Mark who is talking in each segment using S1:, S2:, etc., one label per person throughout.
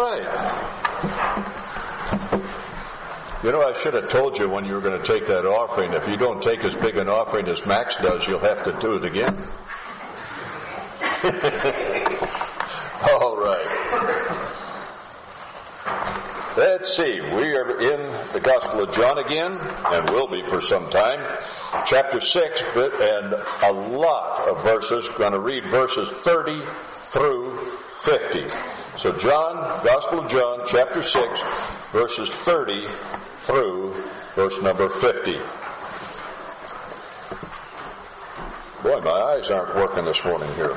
S1: right. You know, I should have told you when you were going to take that offering, if you don't take as big an offering as Max does, you'll have to do it again. All right. Let's see. We are in the Gospel of John again, and will be for some time. Chapter 6, and a lot of verses. We're going to read verses 30 through 50. So John, Gospel of John, chapter 6, verses 30 through verse number 50. Boy, my eyes aren't working this morning here.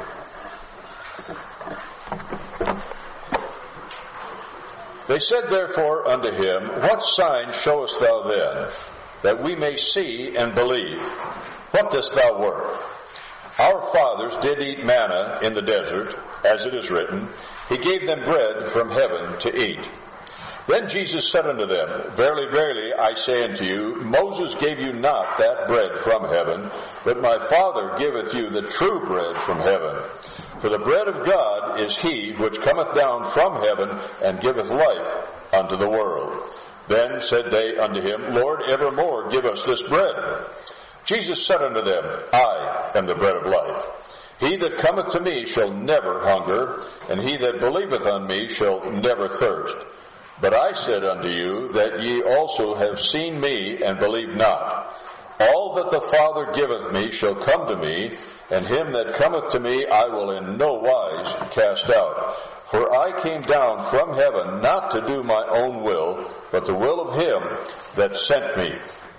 S1: They said therefore unto him, What sign showest thou then, that we may see and believe? What dost thou work? Our fathers did eat manna in the desert, as it is written, He gave them bread from heaven to eat. Then Jesus said unto them, Verily, verily, I say unto you, Moses gave you not that bread from heaven, but my Father giveth you the true bread from heaven. For the bread of God is he which cometh down from heaven, and giveth life unto the world. Then said they unto him, Lord, evermore give us this bread. Jesus said unto them, I am the bread of life. He that cometh to me shall never hunger, and he that believeth on me shall never thirst. But I said unto you that ye also have seen me, and believe not. All that the Father giveth me shall come to me, and him that cometh to me I will in no wise cast out. For I came down from heaven not to do my own will, but the will of him that sent me.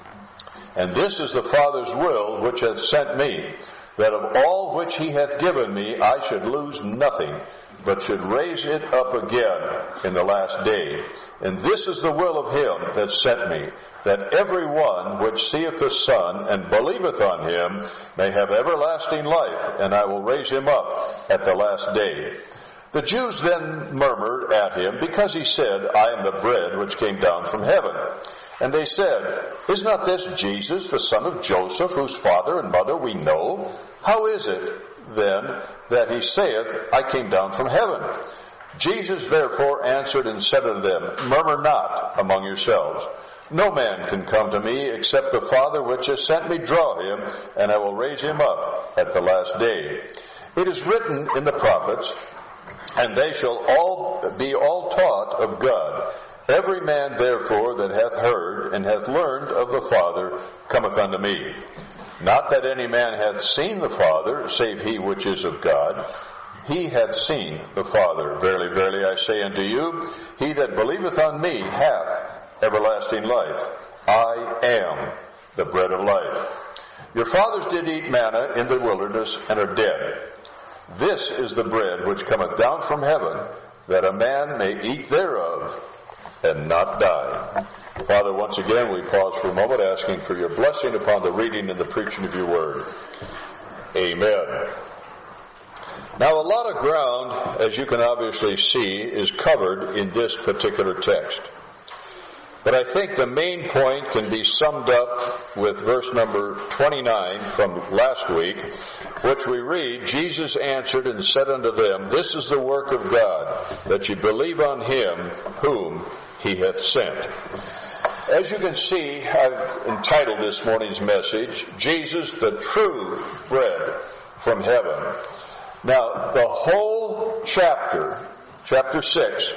S1: And this is the Father's will which hath sent me, that of all which he hath given me I should lose nothing, but should raise it up again in the last day. And this is the will of him that sent me, that every one which seeth the Son and believeth on him may have everlasting life, and I will raise him up at the last day. The Jews then murmured at him, because he said, I am the bread which came down from heaven. And they said, Is not this Jesus, the son of Joseph, whose father and mother we know? How is it, then, that he saith, I came down from heaven? Jesus therefore answered and said unto them, Murmur not among yourselves. No man can come to me except the Father which has sent me draw him, and I will raise him up at the last day. It is written in the prophets, and they shall all be taught of God. Every man therefore that hath heard and hath learned of the Father cometh unto me. Not that any man hath seen the Father, save he which is of God. He hath seen the Father. Verily, verily, I say unto you, he that believeth on me hath everlasting life. I am the bread of life. Your fathers did eat manna in the wilderness, and are dead. This is the bread which cometh down from heaven, that a man may eat thereof, and not die. Father, once again we pause for a moment, asking for your blessing upon the reading and the preaching of your word. Amen. Now, a lot of ground, as you can obviously see, is covered in this particular text. But I think the main point can be summed up with verse number 29 from last week, which we read, Jesus answered and said unto them, This is the work of God, that ye believe on him whom he hath sent. As you can see, I've entitled this morning's message, Jesus, the true bread from heaven. Now, the whole chapter 6,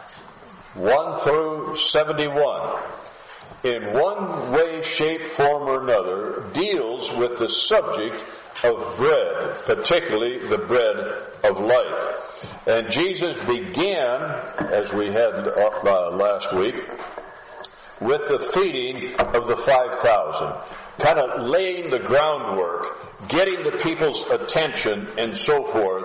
S1: 1 through 71, in one way, shape, form, or another, deals with the subject of bread, particularly the bread of life. And Jesus began, as we had last week, with the feeding of the 5,000, kind of laying the groundwork, getting the people's attention and so forth,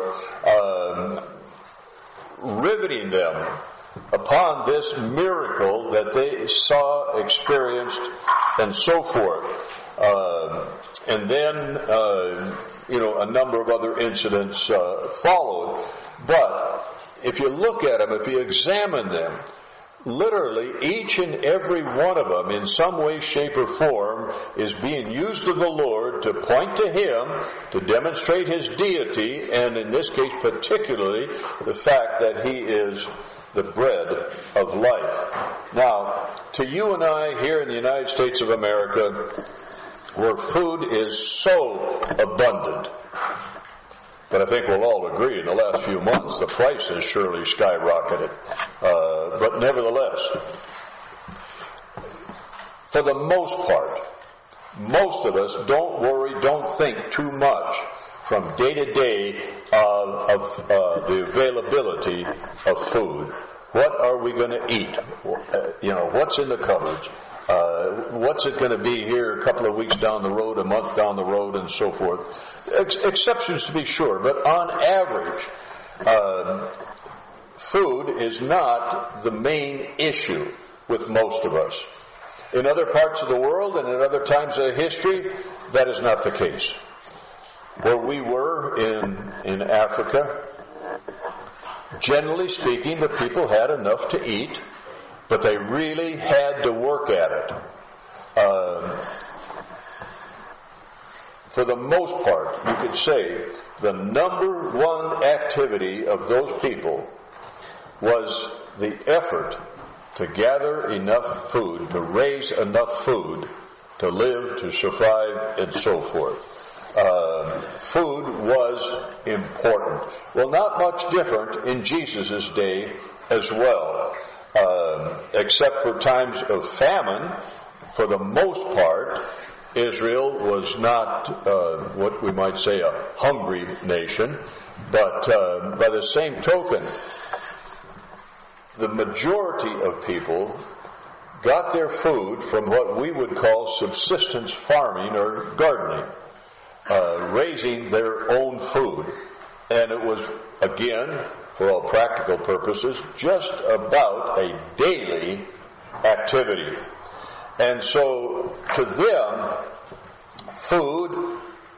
S1: riveting them upon this miracle that they saw, experienced, and so forth. And then, a number of other incidents followed. But if you look at them, if you examine them, literally each and every one of them in some way, shape, or form is being used of the Lord to point to him, to demonstrate his deity, and in this case particularly the fact that he is the bread of life. Now, to you and I here in the United States of America, where food is so abundant, but I think we'll all agree in the last few months the price has surely skyrocketed. But nevertheless, for the most part, most of us don't worry, don't think too much from day to day of the availability of food. What are we going to eat? What's in the cupboards? What's it going to be here a couple of weeks down the road, a month down the road, and so forth? Exceptions to be sure, but on average, food is not the main issue with most of us. In other parts of the world and in other times of history, that is not the case. Where we were in Africa, generally speaking, the people had enough to eat, but they really had to work at it. For the most part, you could say the number one activity of those people was the effort to gather enough food, to raise enough food, to live, to survive, and so forth. Food was important. Well, not much different in Jesus' day as well. Except for times of famine, for the most part, Israel was not what we might say a hungry nation, but by the same token, the majority of people got their food from what we would call subsistence farming or gardening, raising their own food. And it was, again, for all practical purposes, just about a daily activity. And so, to them, food,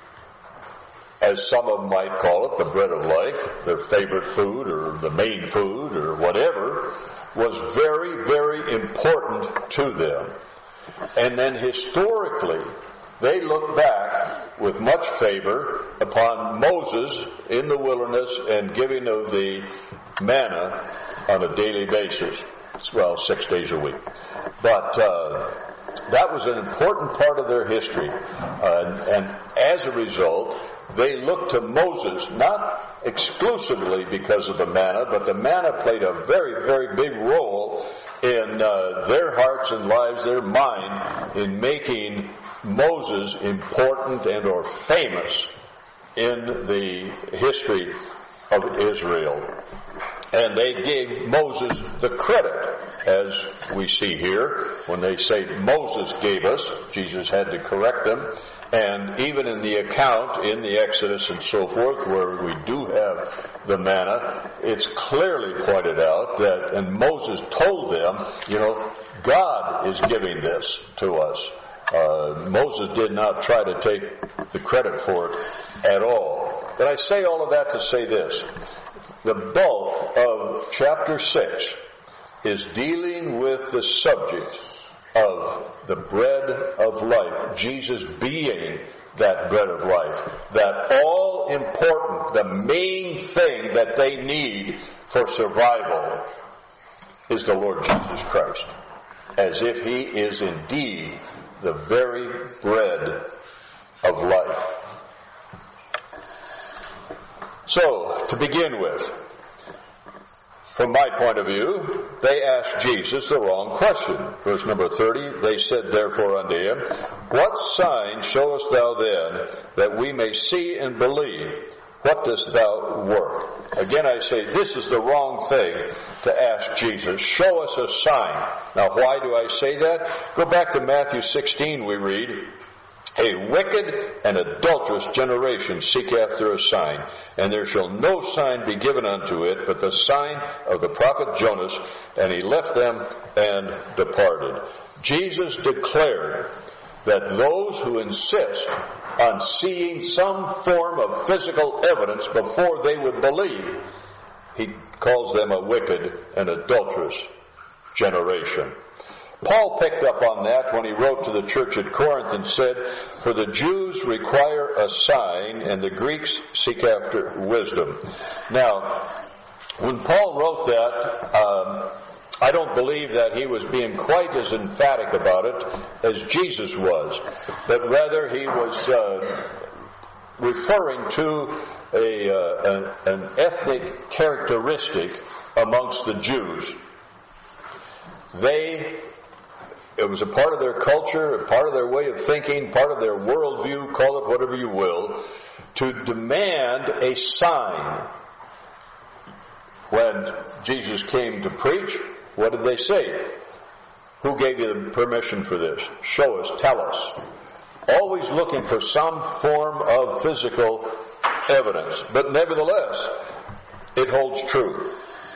S1: as some of them might call it, the bread of life, their favorite food or the main food or whatever, was very, very important to them. And then historically, they look back with much favor upon Moses in the wilderness and giving of the manna on a daily basis. Well, 6 days a week. But that was an important part of their history. And as a result, they looked to Moses, not exclusively because of the manna, but the manna played a very, very big role in their hearts and lives, their mind, in making Moses important and or famous in the history of Israel. And they gave Moses the credit, as we see here. When they say Moses gave us, Jesus had to correct them. And even in the account in the Exodus and so forth, where we do have the manna, it's clearly pointed out that, and Moses told them, God is giving this to us. Moses did not try to take the credit for it at all. But I say all of that to say this. The bulk of chapter 6 is dealing with the subject of the bread of life, Jesus being that bread of life, that all important, the main thing that they need for survival is the Lord Jesus Christ, as if He is indeed the very bread of life. So, to begin with, from my point of view, they asked Jesus the wrong question. Verse number 30, they said therefore unto him, What sign showest thou then, that we may see and believe? What dost thou work? Again I say, this is the wrong thing to ask Jesus. Show us a sign. Now why do I say that? Go back to Matthew 16, we read, A wicked and adulterous generation seek after a sign, and there shall no sign be given unto it, but the sign of the prophet Jonas. And he left them and departed. Jesus declared that those who insist on seeing some form of physical evidence before they would believe, he calls them a wicked and adulterous generation. Paul picked up on that when he wrote to the church at Corinth and said, For the Jews require a sign, and the Greeks seek after wisdom. Now, When Paul wrote that, I don't believe that he was being quite as emphatic about it as Jesus was, but rather he was referring to an ethnic characteristic amongst the Jews. It was a part of their culture, a part of their way of thinking, part of their worldview, call it whatever you will, to demand a sign. When Jesus came to preach, what did they say? Who gave you the permission for this? Show us, tell us. Always looking for some form of physical evidence. But nevertheless, it holds true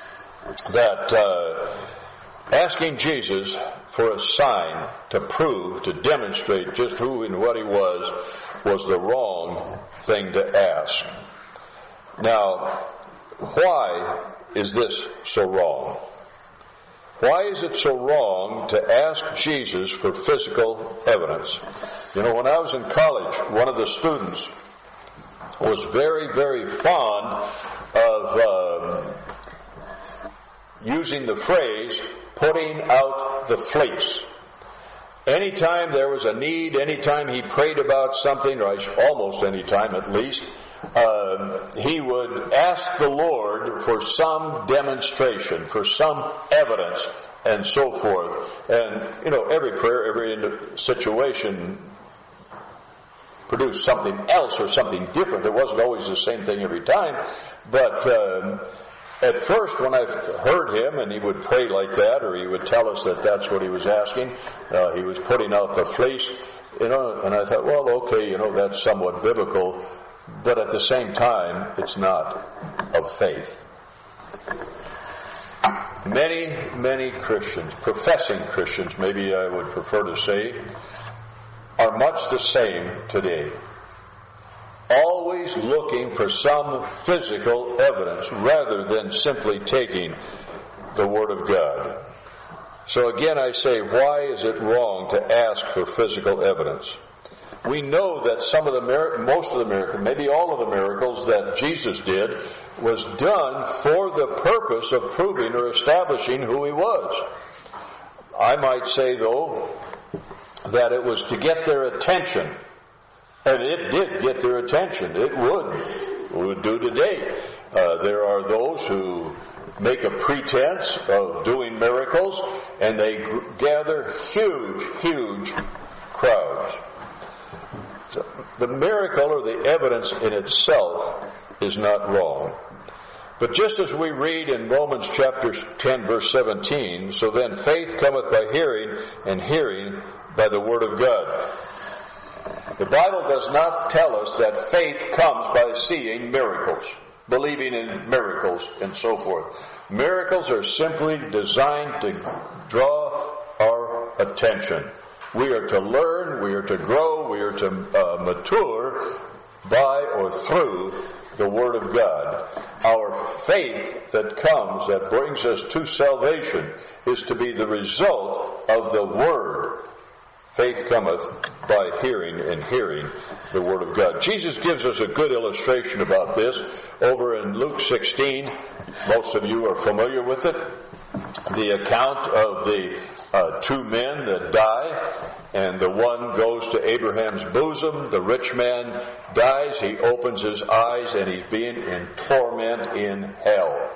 S1: that asking Jesus for a sign to prove, to demonstrate just who and what he was the wrong thing to ask. Now, why is this so wrong? Why is it so wrong to ask Jesus for physical evidence? You know, when I was in college, one of the students was very, very fond of using the phrase, putting out the fleece. Anytime there was a need, anytime he prayed about something, or almost any time at least, he would ask the Lord for some demonstration, for some evidence, and so forth. And, you know, every prayer, every situation produced something else or something different. It wasn't always the same thing every time. But at first, when I heard him and he would pray like that, or he would tell us that that's what he was asking, he was putting out the fleece, you know, and I thought, well, okay, you know, that's somewhat biblical. But at the same time, it's not of faith. Many, many Christians, professing Christians, maybe I would prefer to say, are much the same today. Always looking for some physical evidence rather than simply taking the Word of God. So again I say, why is it wrong to ask for physical evidence? We know that most of the miracles, maybe all of the miracles that Jesus did was done for the purpose of proving or establishing who he was. I might say, though, that it was to get their attention. And it did get their attention. It would do today. There are those who make a pretense of doing miracles, and they gather huge crowds. So the miracle or the evidence in itself is not wrong. But just as we read in Romans chapter 10 verse 17, so then faith cometh by hearing, and hearing by the word of God. The Bible does not tell us that faith comes by seeing miracles, believing in miracles, and so forth. Miracles are simply designed to draw our attention. We are to learn, we are to grow, we are to mature by or through the Word of God. Our faith that comes, that brings us to salvation, is to be the result of the Word. Faith cometh by hearing, and hearing the Word of God. Jesus gives us a good illustration about this over in Luke 16. Most of you are familiar with it. The account of the two men that die, and the one goes to Abraham's bosom. The rich man dies. He opens his eyes, and he's being in torment in hell.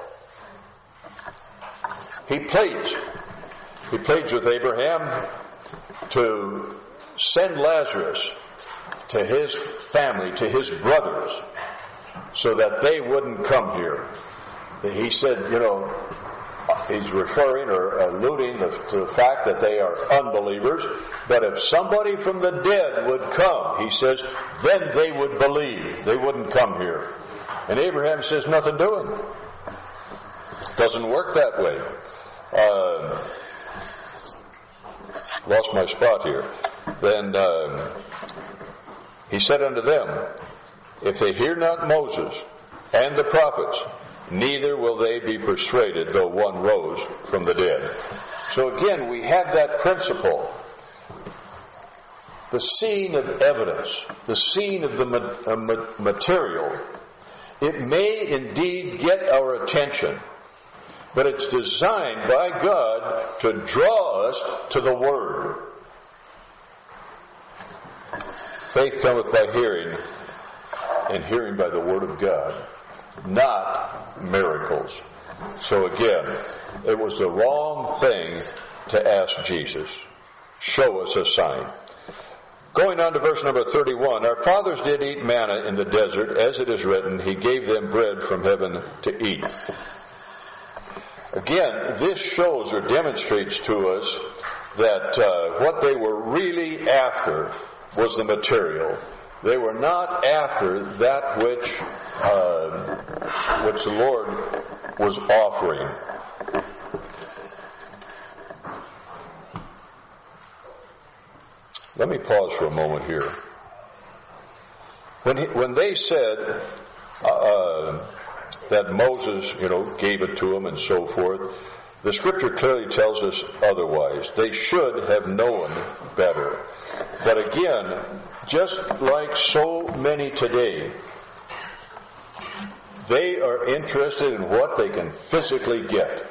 S1: He pleads with Abraham to send Lazarus to his family, to his brothers, so that they wouldn't come here. He said, you know, he's referring or alluding to the fact that they are unbelievers, but if somebody from the dead would come, he says, then they would believe. They wouldn't come here. And Abraham says, nothing doing. Doesn't work that way. Lost my spot here. Then he said unto them, if they hear not Moses and the prophets, neither will they be persuaded, though one rose from the dead. So again, we have that principle. The seeing of evidence, the seeing of the material, it may indeed get our attention. but it's designed by God to draw us to the Word. Faith cometh by hearing, and hearing by the Word of God, not miracles. So again, it was the wrong thing to ask Jesus, show us a sign. Going on to verse number 31, our fathers did eat manna in the desert, as it is written, he gave them bread from heaven to eat. Again, this shows or demonstrates to us that what they were really after was the material. They were not after that which the Lord was offering. Let me pause for a moment here. When they said that Moses, gave it to them and so forth, the Scripture clearly tells us otherwise. They should have known better. But again, just like so many today, they are interested in what they can physically get.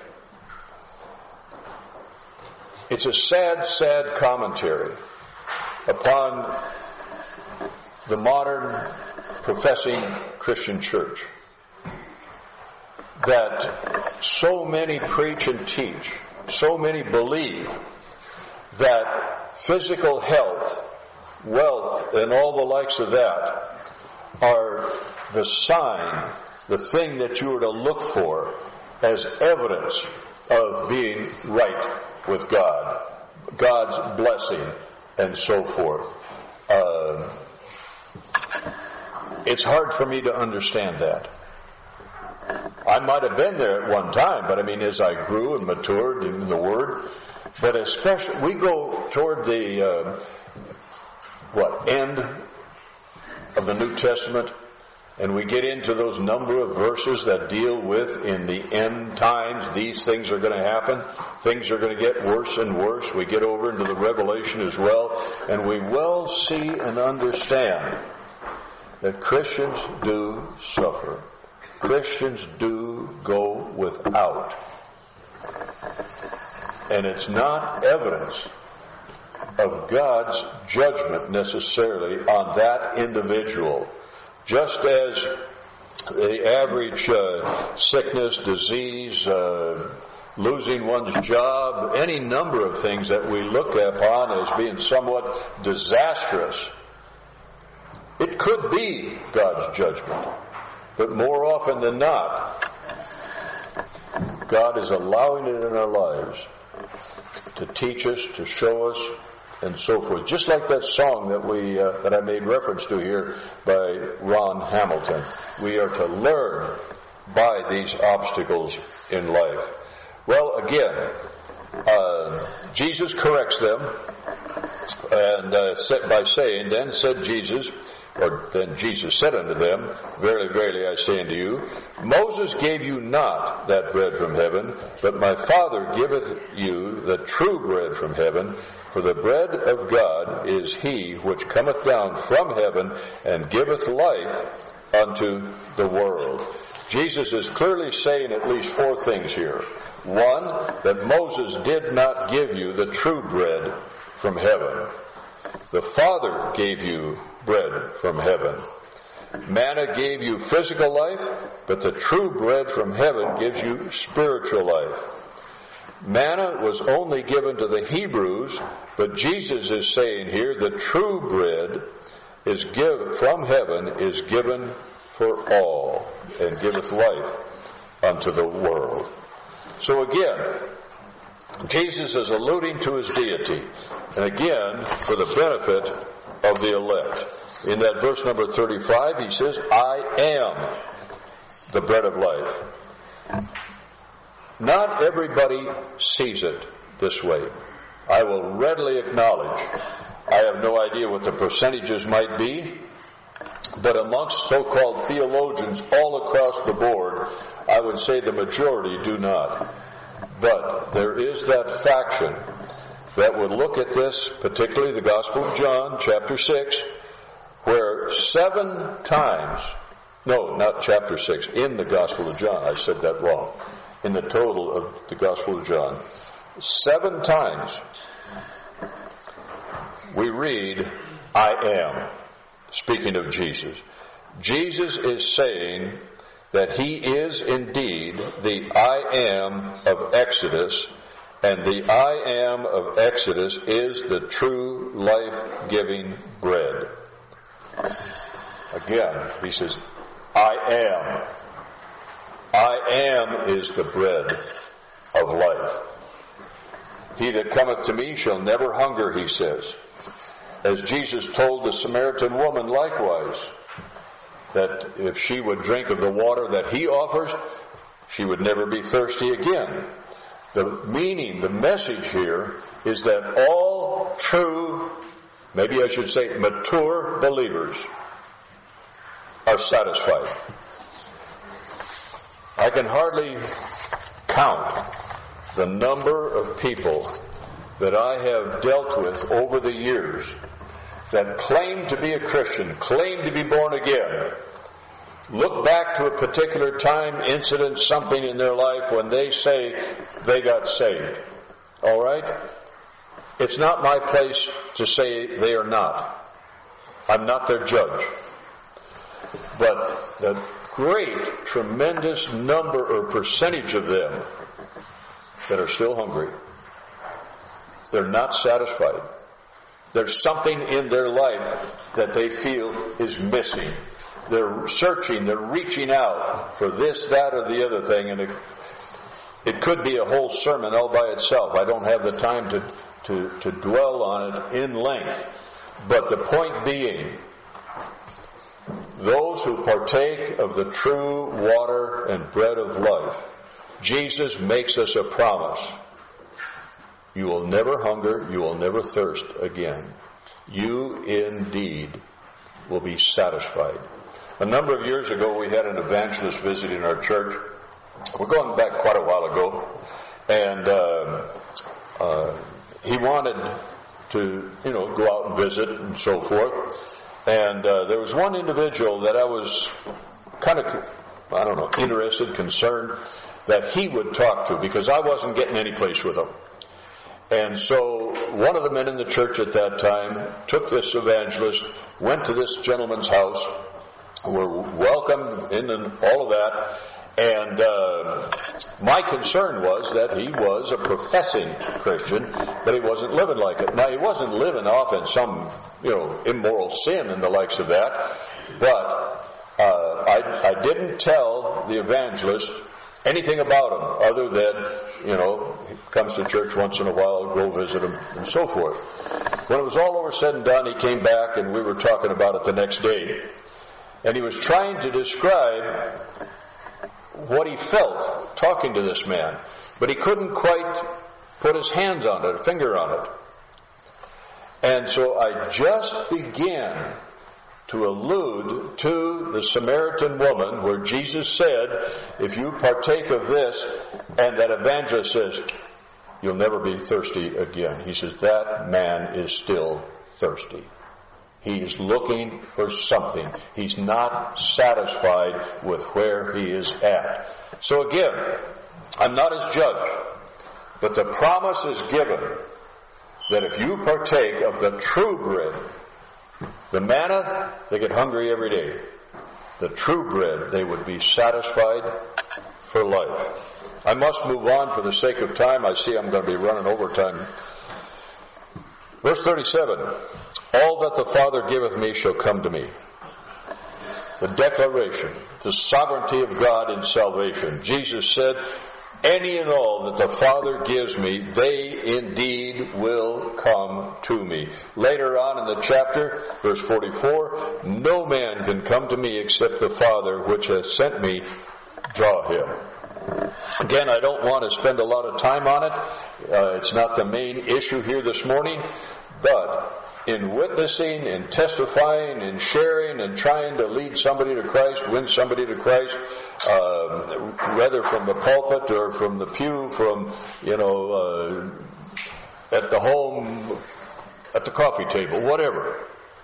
S1: It's a sad, sad commentary upon the modern professing Christian church that so many preach and teach, so many believe that physical health, wealth, and all the likes of that are the sign, the thing that you are to look for as evidence of being right with God, God's blessing, and so forth. It's hard for me to understand that. I might have been there at one time, but as I grew and matured in the Word, but especially, we go toward the, end of the New Testament, and we get into those number of verses that deal with, in the end times, these things are going to happen. Things are going to get worse and worse. We get over into the Revelation as well, and we well see and understand that Christians do suffer. Christians do go without. And it's not evidence of God's judgment necessarily on that individual. Just as the average sickness, disease, losing one's job, any number of things that we look upon as being somewhat disastrous, it could be God's judgment. But more often than not, God is allowing it in our lives to teach us, to show us, and so forth. Just like that song that I made reference to here by Ron Hamilton. We are to learn by these obstacles in life. Well, again, Jesus corrects them, and by saying, then Jesus said unto them, verily, verily, I say unto you, Moses gave you not that bread from heaven, but my Father giveth you the true bread from heaven. For the bread of God is he which cometh down from heaven and giveth life unto the world. Jesus is clearly saying at least four things here. One, that Moses did not give you the true bread from heaven. The Father gave you bread from heaven. Manna gave you physical life, but the true bread from heaven gives you spiritual life. Manna was only given to the Hebrews, but Jesus is saying here the true bread is given from heaven, is given for all, and giveth life unto the world. So again, Jesus is alluding to his deity, and again, for the benefit of the elect. In that verse number 35, he says, I am the bread of life. Not everybody sees it this way. I will readily acknowledge, I have no idea what the percentages might be, but amongst so-called theologians all across the board, I would say the majority do not. But there is that faction that would look at this, particularly the Gospel of John, chapter 6, where 7 times, no, not chapter 6, in the Gospel of John, I said that wrong. in the total of the Gospel of John. 7 times we read, I am, speaking of Jesus. Jesus is saying that he is indeed the I am of Exodus, and the I am of Exodus is the true life-giving bread. Again, he says, I am. I am is the bread of life. He that cometh to me shall never hunger, he says. As Jesus told the Samaritan woman likewise, that if she would drink of the water that he offers, she would never be thirsty again. The meaning, the message here is that all true, maybe I should say mature believers are satisfied. I can hardly count the number of people that I have dealt with over the years that claim to be a Christian, claim to be born again, look back to a particular time, incident, something in their life when they say they got saved. All right? It's not my place to say they are not. I'm not their judge. But the great, tremendous number or percentage of them that are still hungry, they're not satisfied. There's something in their life that they feel is missing. They're searching, they're reaching out for this, that, or the other thing, and it could be a whole sermon all by itself. I don't have the time to dwell on it in length. But the point being, those who partake of the true water and bread of life, Jesus makes us a promise. You will never hunger, you will never thirst again. You indeed will be satisfied. A number of years ago, we had an evangelist visiting our church. We're going back quite a while ago. And he wanted to, go out and visit and so forth. And there was one individual that I was kind of, interested, concerned that he would talk to, because I wasn't getting any place with him. And so one of the men in the church at that time took this evangelist, went to this gentleman's house, were welcomed in and all of that. And my concern was that he was a professing Christian, but he wasn't living like it. Now, he wasn't living off in some, immoral sin and the likes of that. But I didn't tell the evangelist anything about him other than, he comes to church once in a while, go visit him, and so forth. When it was all over said and done, he came back and we were talking about it the next day. And he was trying to describe what he felt talking to this man, but he couldn't quite put his hands on it, a finger on it. And so I just began to allude to the Samaritan woman where Jesus said, if you partake of this, and that evangelist says, you'll never be thirsty again. He says, that man is still thirsty. He is looking for something. He's not satisfied with where he is at. So again, I'm not his judge, but the promise is given that if you partake of the true bread, the manna, they get hungry every day. The true bread, they would be satisfied for life. I must move on for the sake of time. I see I'm going to be running over time. Verse 37, all that the Father giveth me shall come to me. The declaration, the sovereignty of God in salvation. Jesus said, any and all that the Father gives me, they indeed will come to me. Later on in the chapter, verse 44, no man can come to me except the Father which has sent me draw him. Again, I don't want to spend a lot of time on it. It's not the main issue here this morning, but in witnessing, in testifying, in sharing, and trying to lead somebody to Christ, win somebody to Christ, whether from the pulpit or from the pew, from, at the home, at the coffee table, whatever.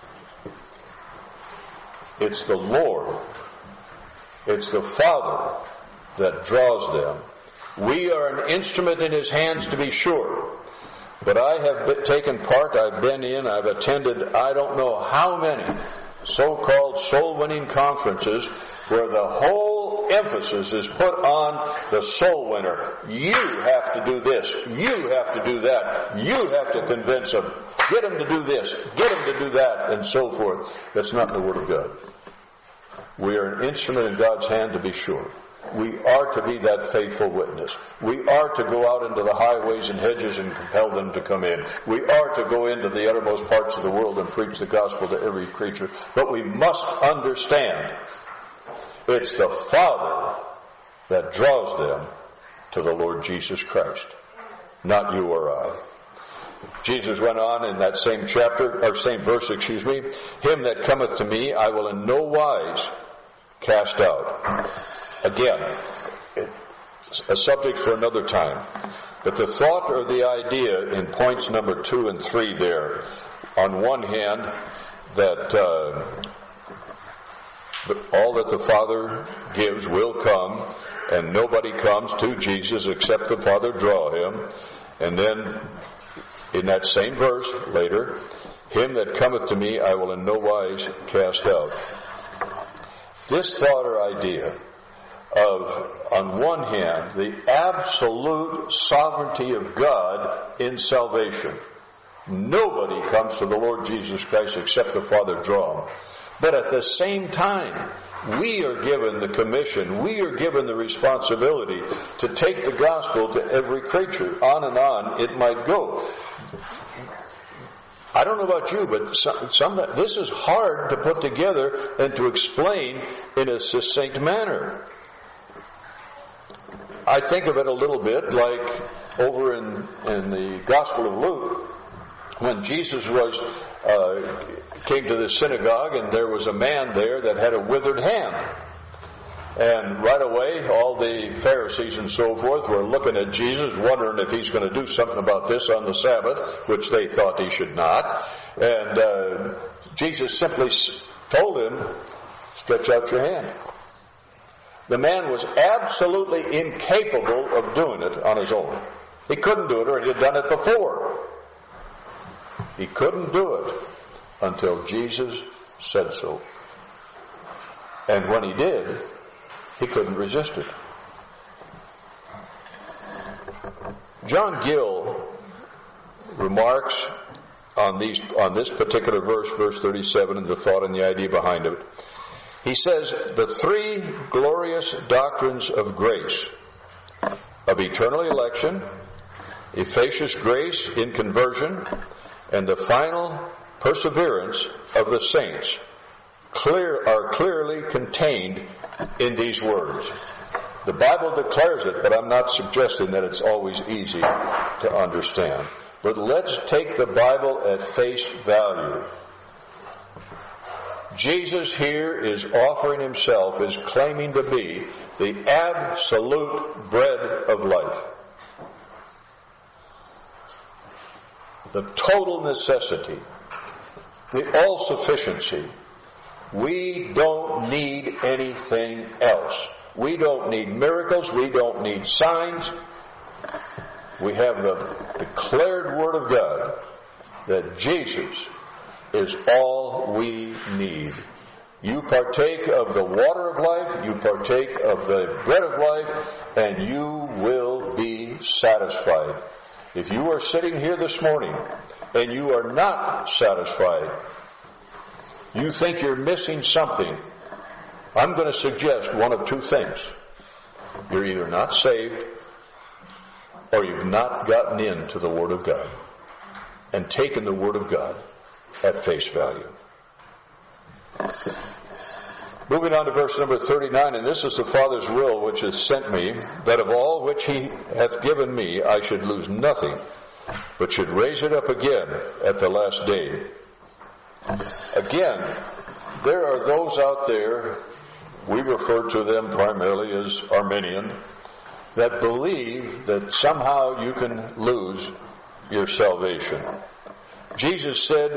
S1: It's the Lord. It's the Father that draws them. We are an instrument in His hands, to be sure. But I have taken part, I've been in, I've attended, I don't know how many so-called soul-winning conferences where the whole emphasis is put on the soul winner. You have to do this. You have to do that. You have to convince them. Get them to do this. Get them to do that, and so forth. That's not the Word of God. We are an instrument in God's hand, to be sure. We are to be that faithful witness. We are to go out into the highways and hedges and compel them to come in. We are to go into the uttermost parts of the world and preach the gospel to every creature. But we must understand it's the Father that draws them to the Lord Jesus Christ, not you or I. Jesus went on in that same chapter, or same verse, Him that cometh to me I will in no wise cast out. Again, a subject for another time. But the thought or the idea in points number 2 and 3 there, on one hand, that all that the Father gives will come, and nobody comes to Jesus except the Father draw him. And then, in that same verse later, Him that cometh to me I will in no wise cast out. This thought or idea of, on one hand, the absolute sovereignty of God in salvation. Nobody comes to the Lord Jesus Christ except the Father draw him. But at the same time, we are given the commission, we are given the responsibility to take the gospel to every creature. On and on it might go. I don't know about you, but this is hard to put together and to explain in a succinct manner. I think of it a little bit like over in the Gospel of Luke, when Jesus came to the synagogue, and there was a man there that had a withered hand. And right away, all the Pharisees and so forth were looking at Jesus, wondering if He's going to do something about this on the Sabbath, which they thought He should not. And Jesus simply told him, stretch out your hand. The man was absolutely incapable of doing it on his own. He couldn't do it, or he had done it before. He couldn't do it until Jesus said so. And when He did, he couldn't resist it. John Gill remarks on this particular verse 37, and the thought and the idea behind it. He says, the three glorious doctrines of grace, of eternal election, efficacious grace in conversion, and the final perseverance of the saints, are clearly contained in these words. The Bible declares it, but I'm not suggesting that it's always easy to understand. But let's take the Bible at face value. Jesus here is offering Himself, is claiming to be the absolute bread of life. The total necessity, the all-sufficiency. We don't need anything else. We don't need miracles. We don't need signs. We have the declared Word of God that Jesus is all we need. You partake of the water of life, you partake of the bread of life, and you will be satisfied. If you are sitting here this morning and you are not satisfied, you think you're missing something, I'm going to suggest one of two things. You're either not saved or you've not gotten into the Word of God and taken the Word of God at face value. Moving on to verse number 39, and this is the Father's will which hath sent me, that of all which He hath given me I should lose nothing, but should raise it up again at the last day. Again, there are those out there, we refer to them primarily as Arminian, that believe that somehow you can lose your salvation. Jesus said,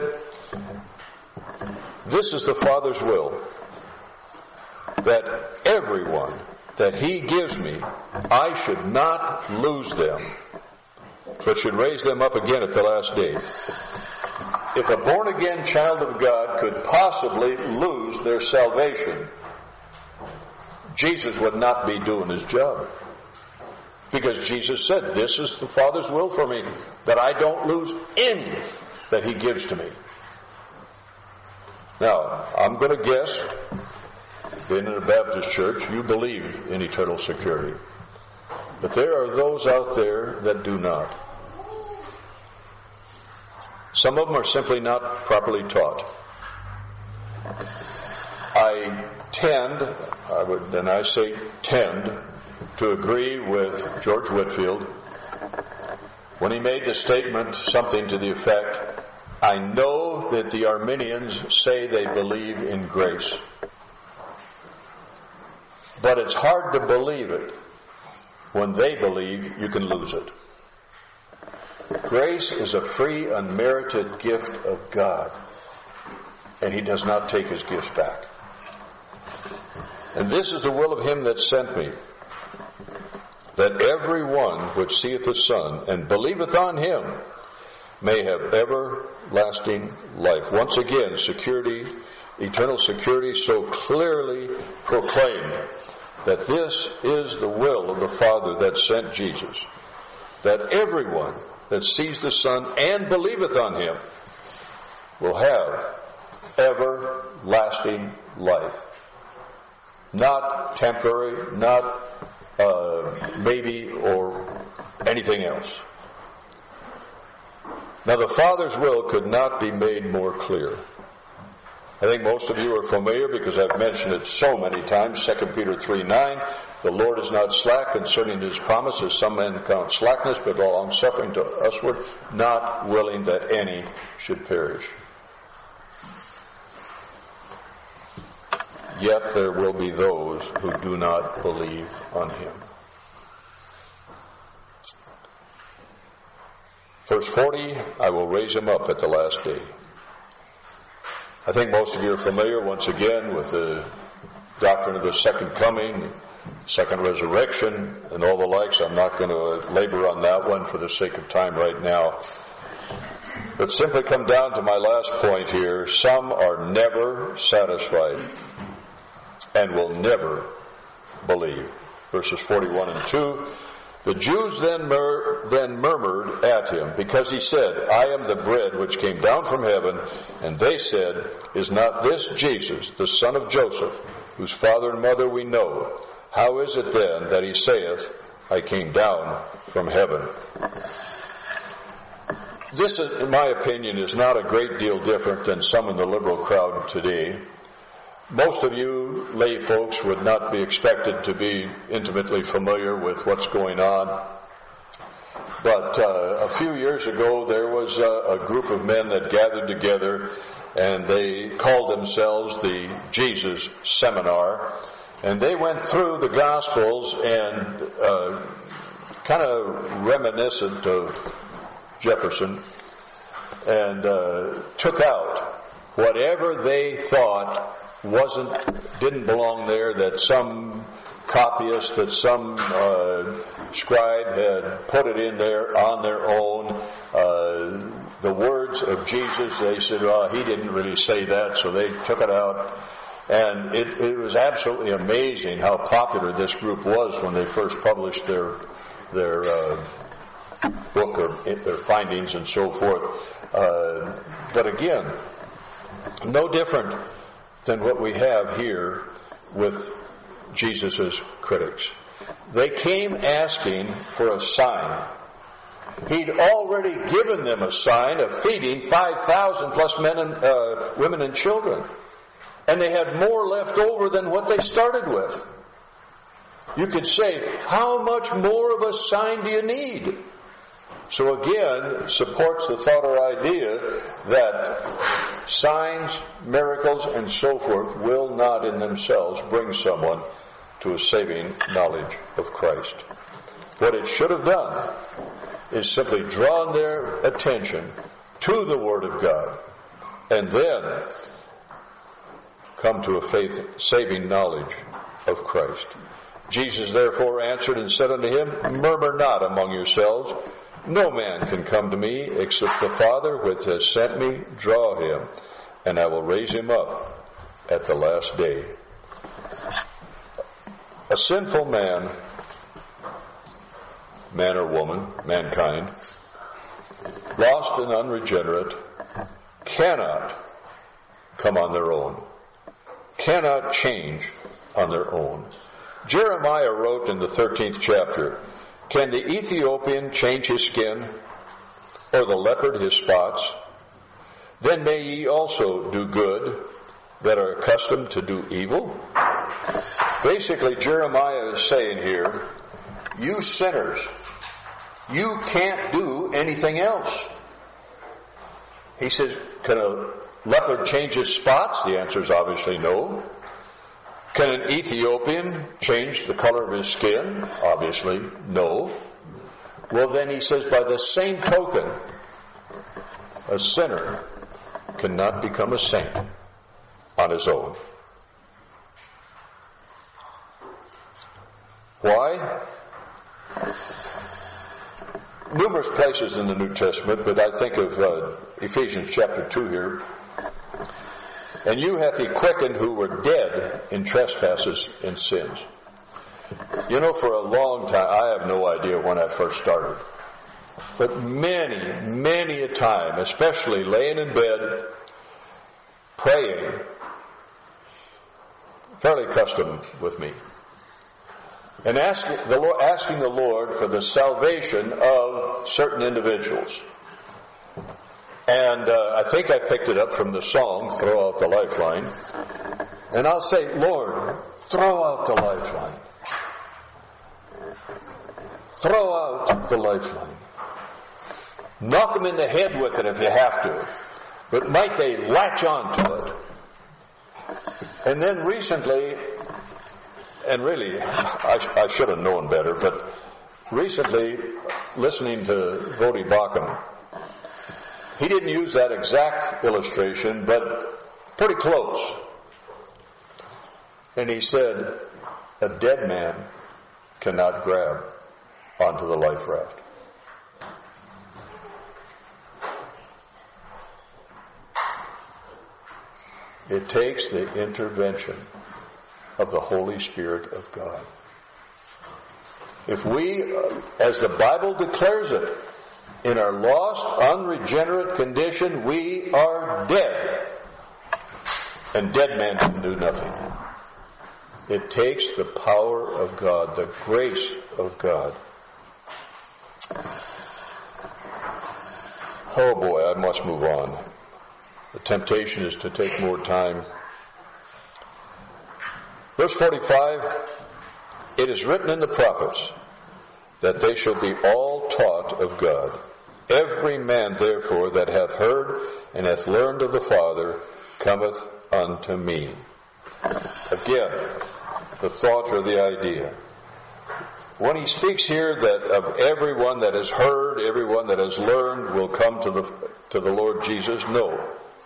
S1: this is the Father's will, that everyone that he gives me, I should not lose them, but should raise them up again at the last day. If a born-again child of God could possibly lose their salvation, Jesus would not be doing his job. Because Jesus said, this is the Father's will for me, that I don't lose any that he gives to me. Now, I'm going to guess, being in a Baptist church, you believe in eternal security. But there are those out there that do not. Some of them are simply not properly taught. I tend to agree with George Whitefield when he made the statement, something to the effect, I know that the Arminians say they believe in grace, but it's hard to believe it when they believe you can lose it. Grace is a free, unmerited gift of God, and he does not take his gifts back. And this is the will of him that sent me, that every one which seeth the Son and believeth on him may have everlasting life. Once again, security, eternal security, so clearly proclaimed that this is the will of the Father that sent Jesus, that everyone that sees the Son and believeth on him will have everlasting life. Not temporary, not maybe or anything else. Now the Father's will could not be made more clear. I think most of you are familiar because I've mentioned it so many times. 2 Peter 3:9, the Lord is not slack concerning his promises. Some men count slackness, but long suffering to usward, not willing that any should perish. Yet there will be those who do not believe on him. Verse 40, I will raise him up at the last day. I think most of you are familiar, once again, with the doctrine of the second coming, second resurrection, and all the likes. I'm not going to labor on that one for the sake of time right now. But simply come down to my last point here. Some are never satisfied and will never believe. Verses 41 and 2. The Jews then murmured at him, because he said, I am the bread which came down from heaven. And they said, is not this Jesus, the son of Joseph, whose father and mother we know? How is it then that he saith, I came down from heaven? This, in my opinion, is not a great deal different than some in the liberal crowd today. Most of you lay folks would not be expected to be intimately familiar with what's going on. But a few years ago, there was a group of men that gathered together, and they called themselves the Jesus Seminar. And they went through the Gospels and kind of reminiscent of Jefferson, and took out whatever they thought didn't belong there, that some copyist, that some scribe had put it in there on their own. The words of Jesus, they said, well, he didn't really say that, so they took it out. And it was absolutely amazing how popular this group was when they first published their book or their findings and so forth. But again, no different than what we have here with Jesus' critics. They came asking for a sign. He'd already given them a sign of feeding 5,000 plus men and women and children. And they had more left over than what they started with. You could say, how much more of a sign do you need? So again, supports the thought or idea that signs, miracles, and so forth will not in themselves bring someone to a saving knowledge of Christ. What it should have done is simply drawn their attention to the Word of God and then come to a faith-saving knowledge of Christ. Jesus therefore answered and said unto him, Murmur not among yourselves. No man can come to me except the Father which has sent me draw him, and I will raise him up at the last day. A sinful man or woman, mankind, lost and unregenerate, cannot come on their own, cannot change on their own. Jeremiah wrote in the 13th chapter, Can the Ethiopian change his skin, or the leopard his spots? Then may ye also do good that are accustomed to do evil? Basically, Jeremiah is saying here, you sinners, you can't do anything else. He says, can a leopard change his spots? The answer is obviously no. Can an Ethiopian change the color of his skin? Obviously no. Well, then he says, by the same token, a sinner cannot become a saint on his own. Why? Numerous places in the New Testament, but I think of Ephesians chapter 2 here. And you hath he quickened who were dead in trespasses and sins. You know, for a long time, I have no idea when I first started, but many a time, especially laying in bed, praying, fairly custom with me, and asking the Lord for the salvation of certain individuals. And I think I picked it up from the song, Throw Out the Lifeline. And I'll say, Lord, throw out the lifeline. Throw out the lifeline. Knock them in the head with it if you have to. But might they latch on to it? And then recently, and really, I should have known better, but recently, listening to Voddie Baucham, he didn't use that exact illustration, but pretty close. And he said, a dead man cannot grab onto the life raft. It takes the intervention of the Holy Spirit of God. If we, as the Bible declares it, in our lost, unregenerate condition, we are dead. And dead men can do nothing. It takes the power of God, the grace of God. Oh boy, I must move on. The temptation is to take more time. Verse 45, it is written in the prophets that they shall be all taught of God. Every man therefore that hath heard and hath learned of the Father cometh unto me. Again, the thought or the idea. When he speaks here that of everyone that has heard, everyone that has learned will come to the Lord Jesus, no.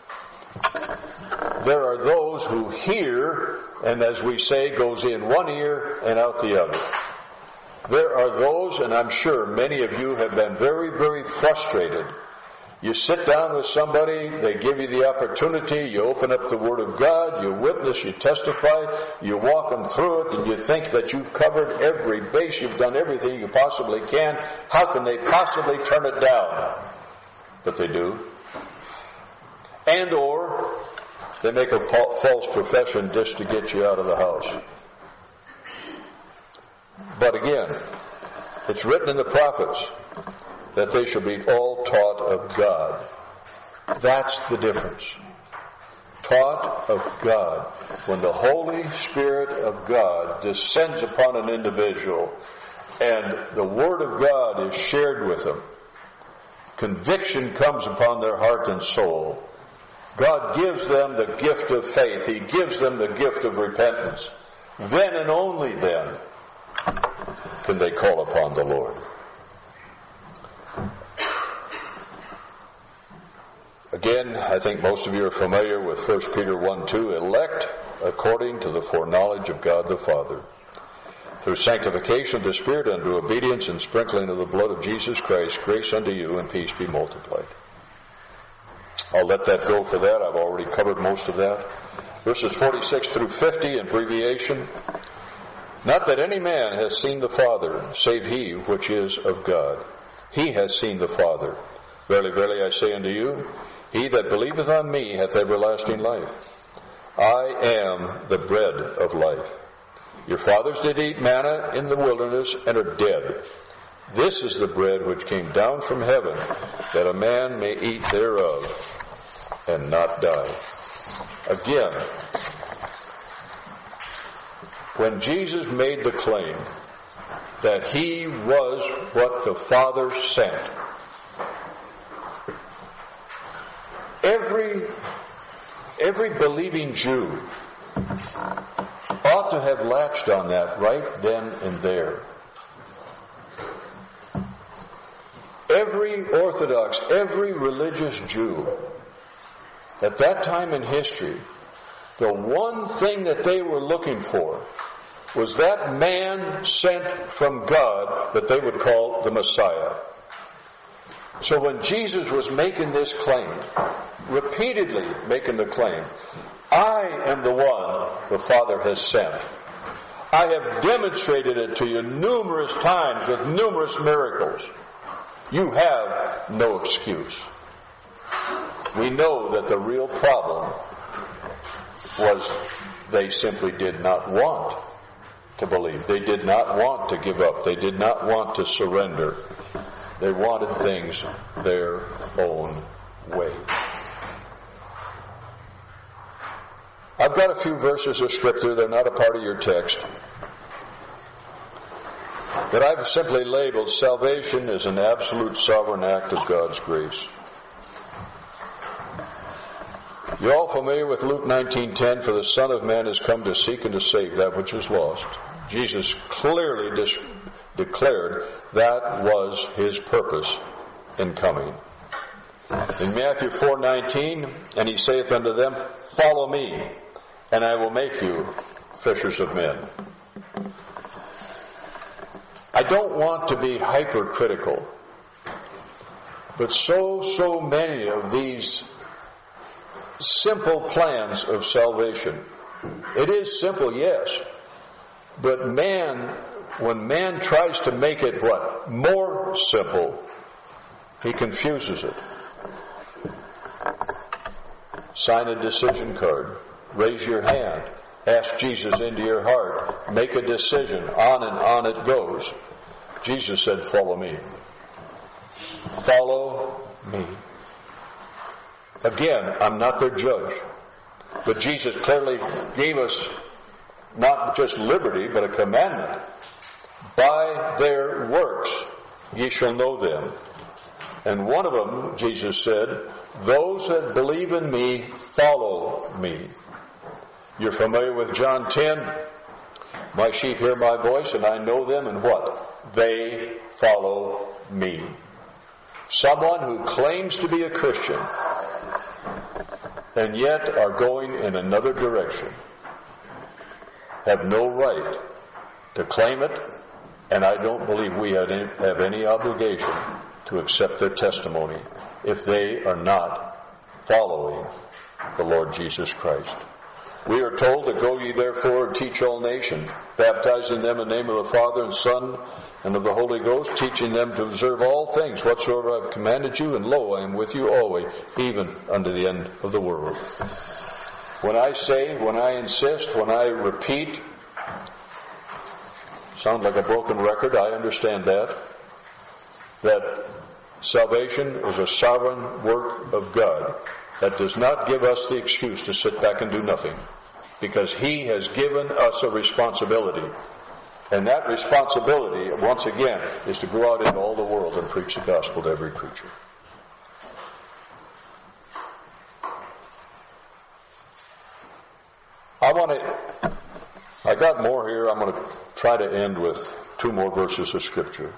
S1: There are those who hear, and as we say, goes in one ear and out the other. There are those, and I'm sure many of you have been very, very frustrated. You sit down with somebody, they give you the opportunity, you open up the Word of God, you witness, you testify, you walk them through it, and you think that you've covered every base, you've done everything you possibly can. How can they possibly turn it down? But they do. And or they make a false profession just to get you out of the house. But again, it's written in the prophets that they shall be all taught of God. That's the difference. Taught of God. When the Holy Spirit of God descends upon an individual and the Word of God is shared with them, conviction comes upon their heart and soul. God gives them the gift of faith. He gives them the gift of repentance. Then and only then can they call upon the Lord. Again, I think most of you are familiar with 1 Peter 1:2, elect according to the foreknowledge of God the Father. through sanctification of the Spirit unto obedience and sprinkling of the blood of Jesus Christ, grace unto you and peace be multiplied. I'll let that go for that. I've already covered most of that. Verses 46 through 50, abbreviation. Not that any man has seen the Father, save he which is of God. He has seen the Father. Verily, verily, I say unto you, he that believeth on me hath everlasting life. I am the bread of life. Your fathers did eat manna in the wilderness and are dead. This is the bread which came down from heaven, that a man may eat thereof and not die. Again, when Jesus made the claim that he was what the Father sent, every believing Jew ought to have latched on that right then and there. Every Orthodox, every religious Jew, at that time in history, the one thing that they were looking for was that man sent from God that they would call the Messiah. So when Jesus was making this claim, repeatedly making the claim, I am the one the Father has sent. I have demonstrated it to you numerous times with numerous miracles. You have no excuse. We know that the real problem was they simply did not want to believe. They did not want to give up. They did not want to surrender. They wanted things their own way. I've got a few verses of Scripture, they're not a part of your text, that I've simply labeled salvation as an absolute sovereign act of God's grace. You're all familiar with Luke 19:10, for the Son of Man has come to seek and to save that which is lost. Jesus clearly declared that was his purpose in coming. In Matthew 4:19, and he saith unto them, follow me, and I will make you fishers of men. I don't want to be hypercritical, but so many of these simple plans of salvation. It is simple, yes, but when man tries to make it what? More simple, he confuses it. Sign a decision card. Raise your hand. Ask Jesus into your heart. Make a decision. On and on it goes. Jesus said, follow me. Follow me. Again, I'm not their judge. But Jesus clearly gave us not just liberty, but a commandment. By their works ye shall know them. And one of them, Jesus said, those that believe in me, follow me. You're familiar with John 10. My sheep hear my voice, and I know them, and what? They follow me. Someone who claims to be a Christian and yet are going in another direction have no right to claim it, and I don't believe we have any obligation to accept their testimony if they are not following the Lord Jesus Christ. We are told to go ye therefore and teach all nations, baptizing them in the name of the Father and Son and of the Holy Ghost, teaching them to observe all things whatsoever I have commanded you, and lo, I am with you always, even unto the end of the world. When I say, when I insist, when I repeat, sounds like a broken record, I understand that salvation is a sovereign work of God. That does not give us the excuse to sit back and do nothing, because he has given us a responsibility. And that responsibility, once again, is to go out into all the world and preach the gospel to every creature. I got more here. I'm going to try to end with 2 more verses of Scripture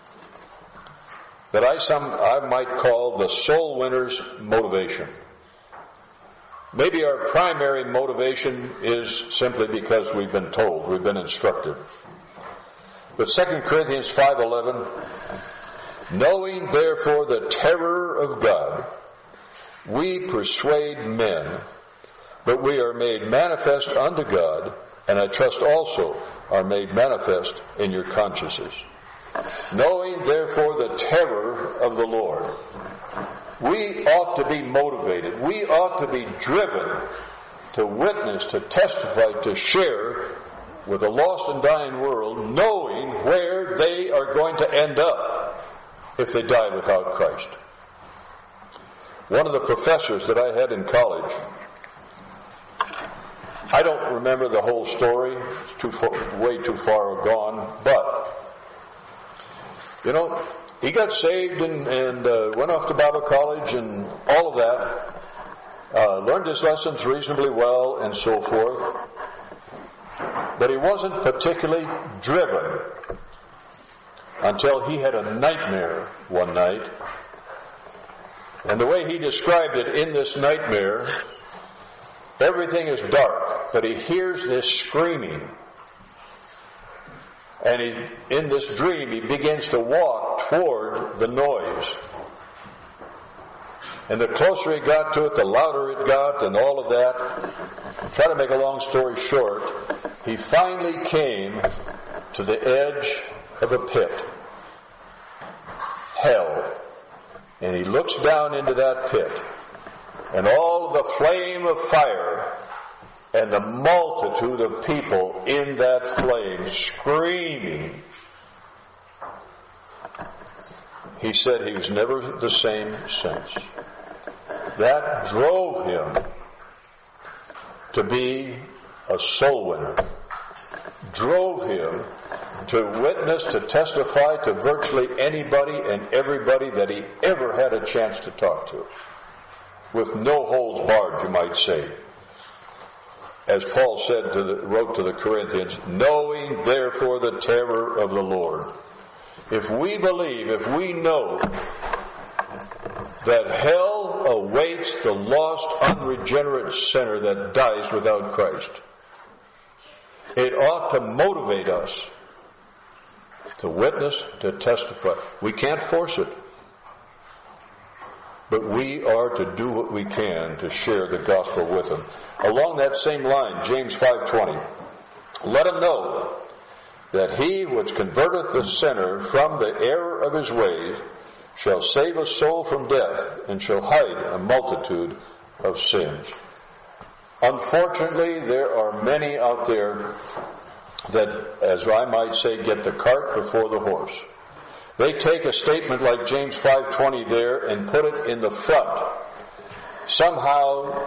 S1: that I might call the soul winner's motivation. Maybe our primary motivation is simply because we've been told, we've been instructed. But 2 Corinthians 5:11, knowing therefore the terror of God, we persuade men, but we are made manifest unto God, and I trust also are made manifest in your consciences. Knowing therefore the terror of the Lord, we ought to be motivated. We ought to be driven to witness, to testify, to share with a lost and dying world, knowing where they are going to end up if they die without Christ. One of the professors that I had in college, I don't remember the whole story, it's way too far gone, but, he got saved and went off to Bible college and all of that, learned his lessons reasonably well and so forth, but he wasn't particularly driven until he had a nightmare one night. And the way he described it, in this nightmare, everything is dark, but he hears this screaming. And in this dream, he begins to walk toward the noise. And the closer he got to it, the louder it got, and all of that. Try to make a long story short, he finally came to the edge of a pit. Hell. And he looks down into that pit. And all of the flame of fire and the multitude of people in that flame screaming. He said he was never the same since. That drove him to be a soul winner. Drove him to witness, to testify to virtually anybody and everybody that he ever had a chance to talk to. With no holds barred, you might say. As Paul said wrote to the Corinthians, knowing therefore the terror of the Lord. If we believe, if we know that hell awaits the lost, unregenerate sinner that dies without Christ, it ought to motivate us to witness, to testify. We can't force it, but we are to do what we can to share the gospel with them. Along that same line, James 5:20, let him know that he which converteth the sinner from the error of his ways shall save a soul from death and shall hide a multitude of sins. Unfortunately, there are many out there that, as I might say, get the cart before the horse. They take a statement like James 5:20 there and put it in the front, somehow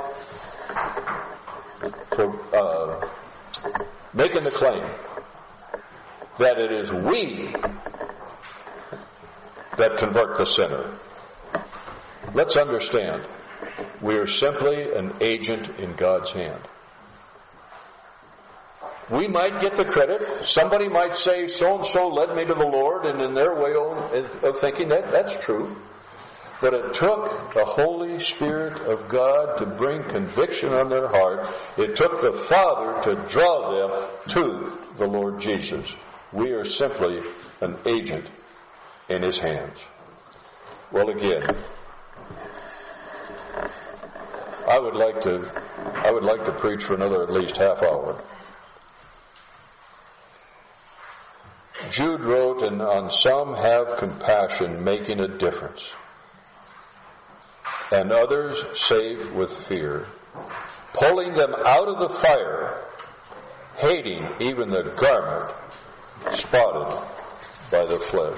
S1: making the claim that it is we that convert the sinner. Let's understand, we are simply an agent in God's hand. We might get the credit. Somebody might say, so-and-so led me to the Lord, and in their way of thinking that's true. But it took the Holy Spirit of God to bring conviction on their heart. It took the Father to draw them to the Lord Jesus. We are simply an agent in His hands. Well, again, I would like to preach for another at least half hour. Jude wrote, and on some have compassion, making a difference, and others save with fear, pulling them out of the fire, hating even the garment spotted by the flesh.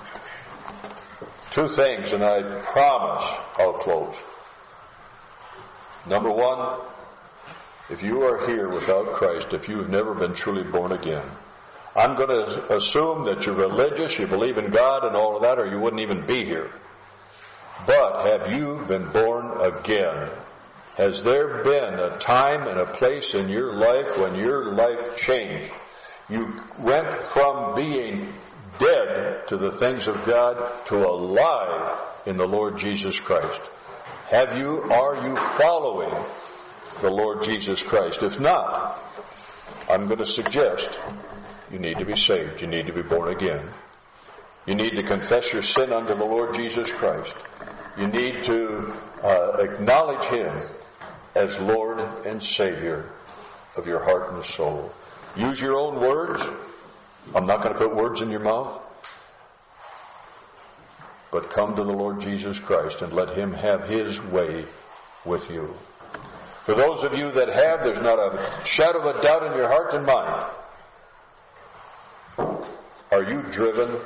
S1: Two things, and I promise I'll close. Number one, if you are here without Christ, if you've never been truly born again, I'm going to assume that you're religious, you believe in God and all of that, or you wouldn't even be here. But have you been born again? Has there been a time and a place in your life when your life changed? You went from being dead to the things of God to alive in the Lord Jesus Christ. Are you following the Lord Jesus Christ? If not, I'm going to suggest you need to be saved. You need to be born again. You need to confess your sin unto the Lord Jesus Christ. You need to acknowledge Him as Lord and Savior of your heart and soul. Use your own words. I'm not going to put words in your mouth. But come to the Lord Jesus Christ and let Him have His way with you. For those of you that have, there's not a shadow of a doubt in your heart and mind. Are you driven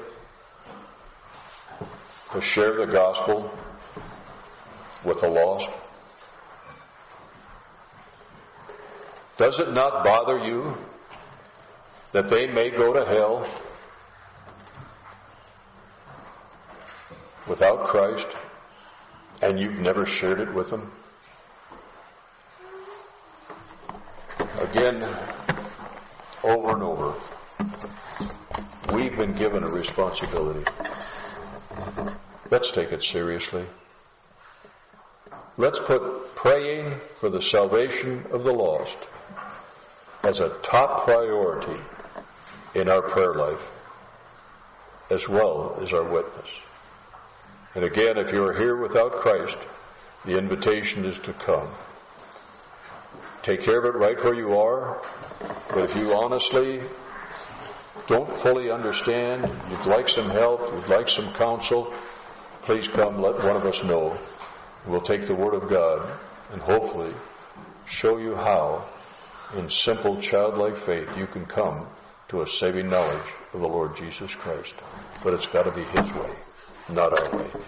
S1: to share the gospel with the lost? Does it not bother you that they may go to hell without Christ and you've never shared it with them? Again, over and over, we've been given a responsibility. Let's take it seriously. Let's put praying for the salvation of the lost as a top priority in our prayer life, as well as our witness. And again, if you are here without Christ, the invitation is to come. Take care of it right where you are. But if you honestly don't fully understand, you'd like some help, you'd like some counsel, please come, let one of us know. We'll take the Word of God and hopefully show you how, in simple childlike faith, you can come to a saving knowledge of the Lord Jesus Christ. But it's got to be His way, not our way.